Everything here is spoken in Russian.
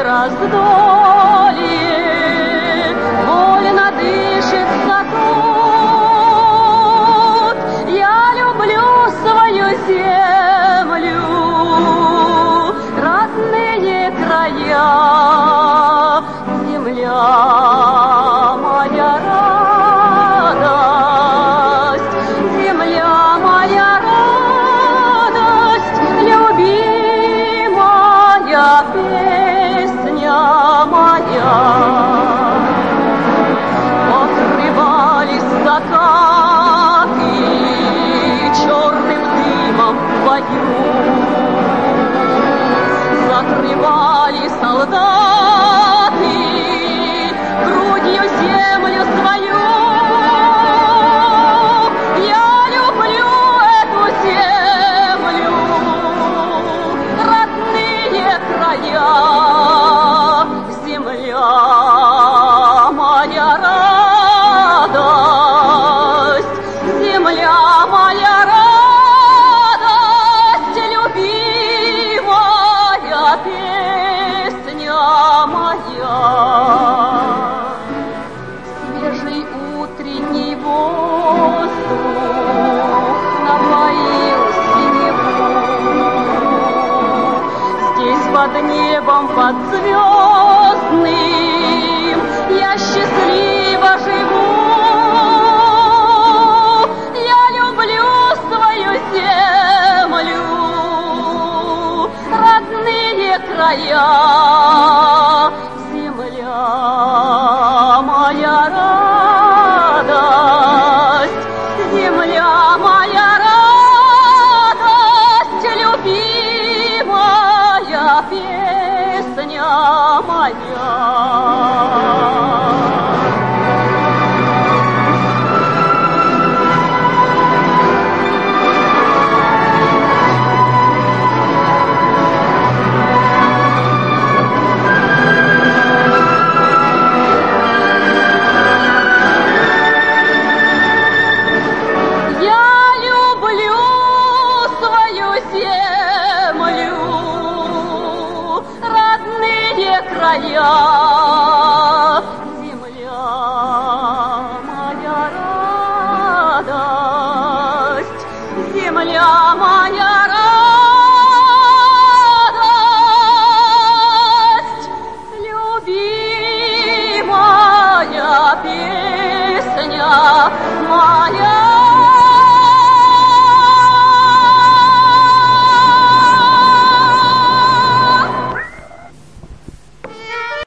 раздолье, вольно дышится тут. Я люблю свою землю, родные края, земля моя радость, земля моя радость, любимая песня моя. Покрывались закаты черным дымом в бою, закрывали солдаты грудью землю свою. Я люблю эту землю, родные края, земля моя радость, земля моя радость, любимая песня моя. Свежий утренний воздух напоил синеву. Здесь под небом, под звездным я счастливо живу. Я люблю свою землю, родные края, земля моя радость, земля моя радость, любимая песня моя. Края, земля моя радость, земля моя радость, любимая песня моя.